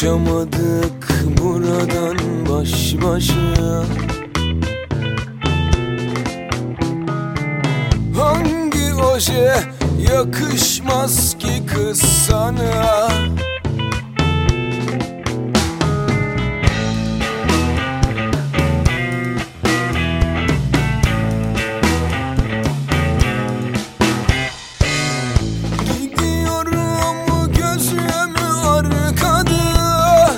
Kaçamadık buradan baş başa. Hangi oje yakışmaz ki kız sana? Gidiyorum gözüm arkada,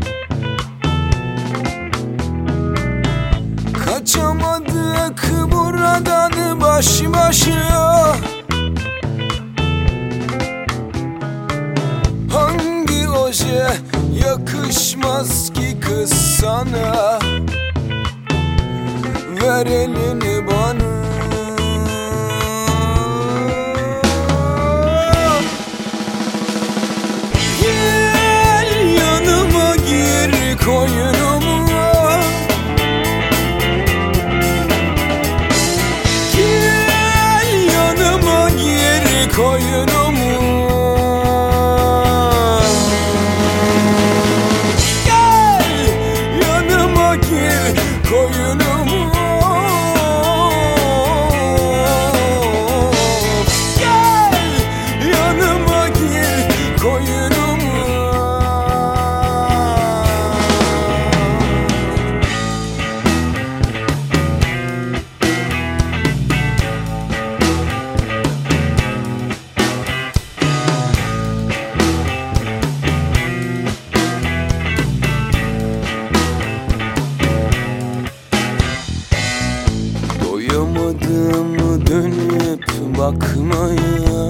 kaçamadık buradan baş başa. Hangi oje yakışmaz ki kız sana? Ver elini bana. Gel yanıma gir koynuma. Gel yanıma gir koynuma. Doyamadım dönüp bakmaya,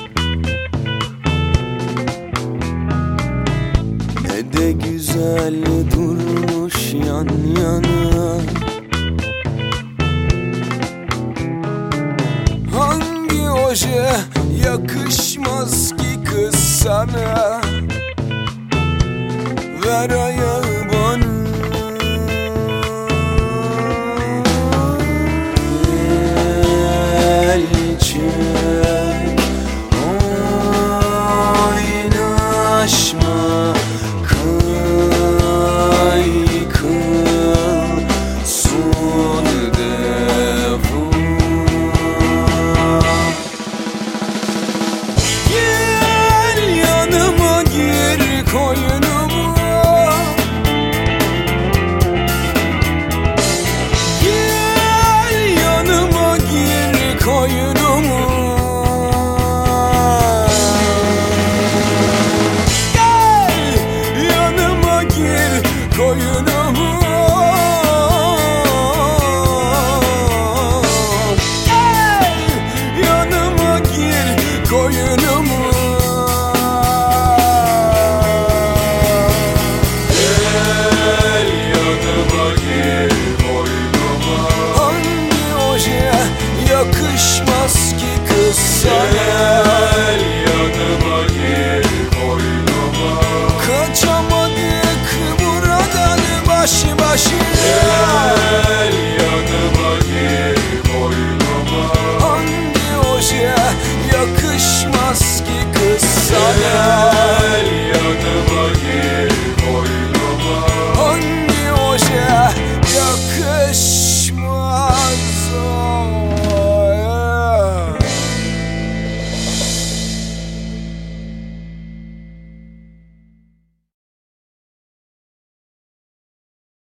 ne de güzel durmuş yan yana. Hangi oje yakışmaz ki kız sana?